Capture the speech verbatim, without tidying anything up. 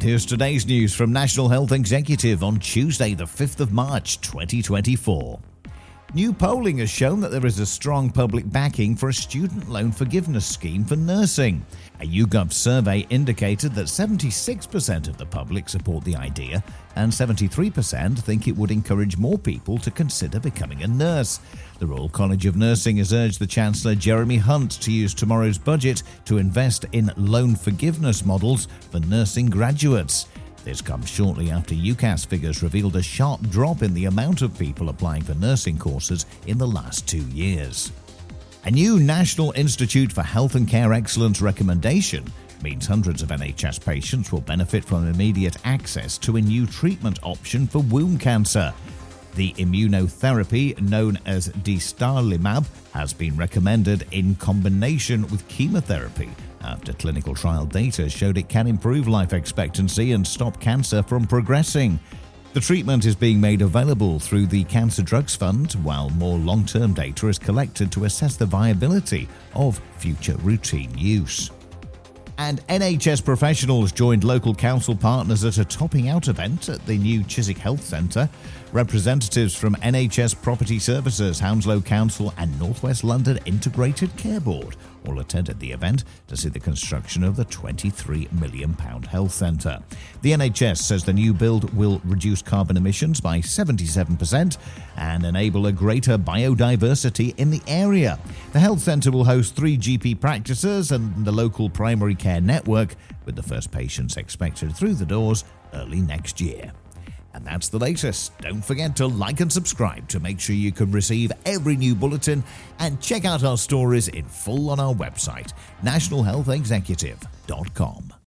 here's today's news from National Health Executive on Tuesday, the fifth of March, twenty twenty-four. New polling has shown that there is a strong public backing for a student loan forgiveness scheme for nursing. A YouGov survey indicated that seventy-six percent of the public support the idea and seventy-three percent think it would encourage more people to consider becoming a nurse. The Royal College of Nursing has urged the Chancellor Jeremy Hunt to use tomorrow's budget to invest in loan forgiveness models for nursing graduates. This comes shortly after UCAS figures revealed a sharp drop in the amount of people applying for nursing courses in the last two years. A new National Institute for Health and Care Excellence recommendation means hundreds of N H S patients will benefit from immediate access to a new treatment option for womb cancer. The immunotherapy known as dostarlimab has been recommended in combination with chemotherapy after clinical trial data showed it can improve life expectancy and stop cancer from progressing. The treatment is being made available through the Cancer Drugs Fund, while more long-term data is collected to assess the viability of future routine use. And N H S professionals joined local council partners at a topping out event at the new Chiswick Health Centre. Representatives from N H S Property Services, Hounslow Council and North West London Integrated Care Board all attended the event to see the construction of the twenty-three million pounds health centre. The N H S says the new build will reduce carbon emissions by seventy-seven percent and enable a greater biodiversity in the area. The health centre will host three G P practices and the local primary care network, with the first patients expected through the doors early next year. And that's the latest. Don't forget to like and subscribe to make sure you can receive every new bulletin, and check out our stories in full on our website, national health executive dot com.